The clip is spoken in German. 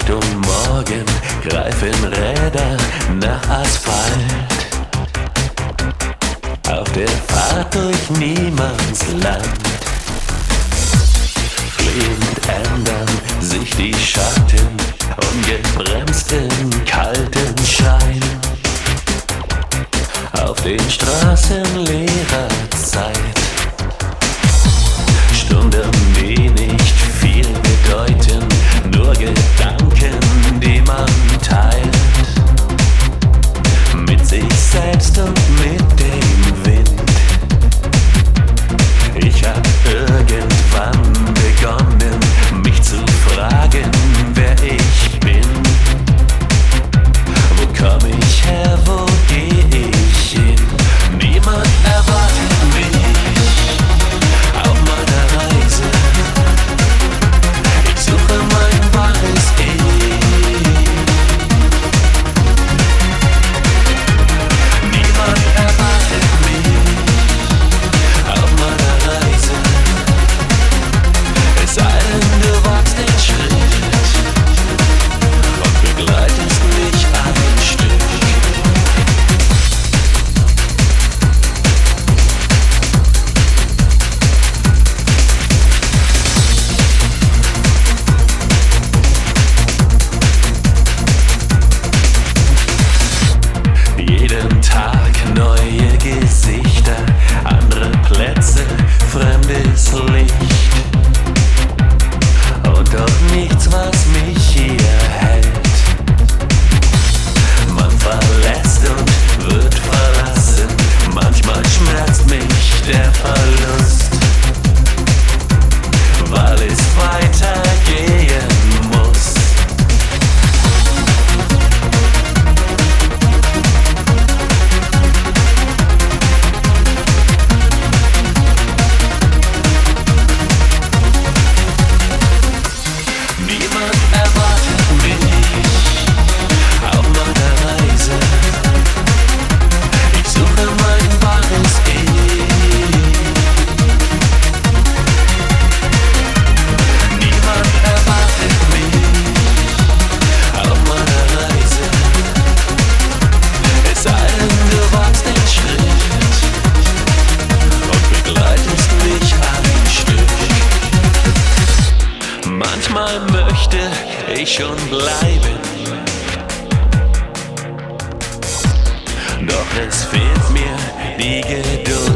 Richtung Morgen greifen Räder nach Asphalt. Auf der Fahrt durch Niemandsland fliehend ändern sich die Schatten, ungebremst im kalten Schein. Auf den Straßen leerer Zeit, Stunden, die nicht viel bedeuten, nur Gedanken, die man teilt, mit sich selbst und mit dem Wind. Ich hab irgendwann begonnen, mich zu fragen, wer ich bin. Wo komm ich her, wo geh ich hin? Niemand erwartet mich auf meiner Reise. Ich suche mein wahres Ich. Niemand erwartet mich auf meiner Reise. Es sei denn, du wagst den Schritt und begleitest mich ein Stück. Jeden Tag neue Gesichter, andere Plätze, fremdes Licht. Und doch nichts, was mich hier hält. Man verlässt und wird verlassen. Manchmal schmerzt mich der Verlust, weil es weitergehen muss. Niemand erwartet mich auf meiner Reise. Ich suche mein wahres Ich. Niemand erwartet mich auf meiner Reise. Es sei denn, du wagst den Schritt und begleitest mich ein Stück. Manchmal möchte ich schon bleiben, doch es fehlt mir die Geduld.